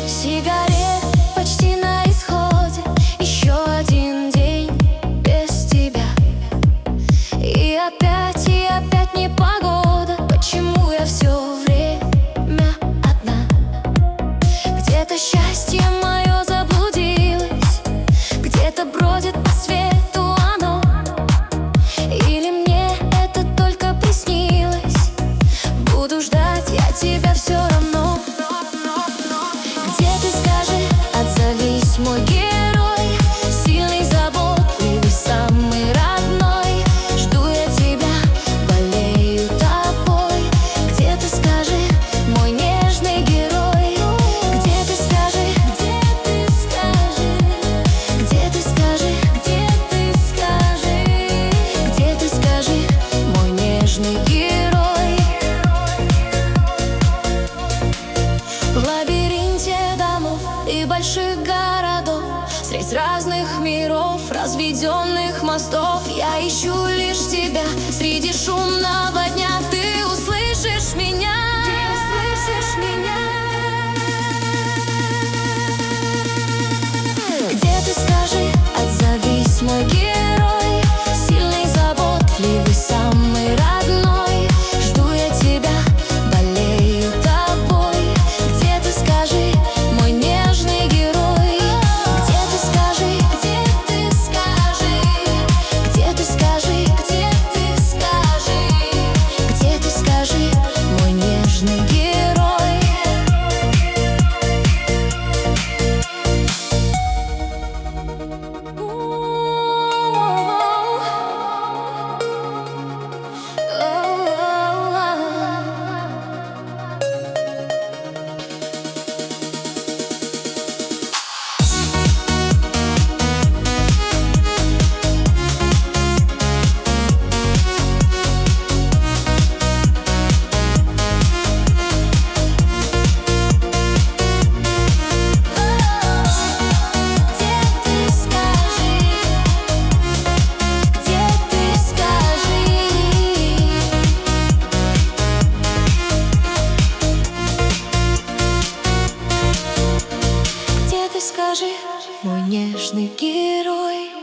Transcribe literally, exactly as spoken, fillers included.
Сигарет почти на исходе, еще один день без тебя. И опять, и опять непогода. Почему я все время одна? Где-то счастье мое заблудилось, где-то бродит по свету оно. Или мне это только приснилось? Буду ждать я тебя все равно. Где ты, скажи, отзовись, мой герой, сильный, заботливый, самый родной. Жду я тебя, болею тобой. Где ты, скажи, мой нежный герой? Где ты, скажи, где ты, скажи, где ты, скажи, где ты, скажи, где ты, скажи, мой нежный герой? В лабиринте домов и больших городов, средь разных миров, разведенных мостов, я ищу лишь тебя. Среди шумного дня ты услышишь меня. Ты услышишь меня. Где ты, скажи, отзовись, мой герой, сильный, заботливый, самый родной. Жду я тебя, болею тобой. Где ты, скажи, мой нежный герой? Где ты, скажи, где ты, скажи, где ты, скажи, где ты, скажи, где ты, скажи, мой нежный герой? Скажи, мой нежный герой.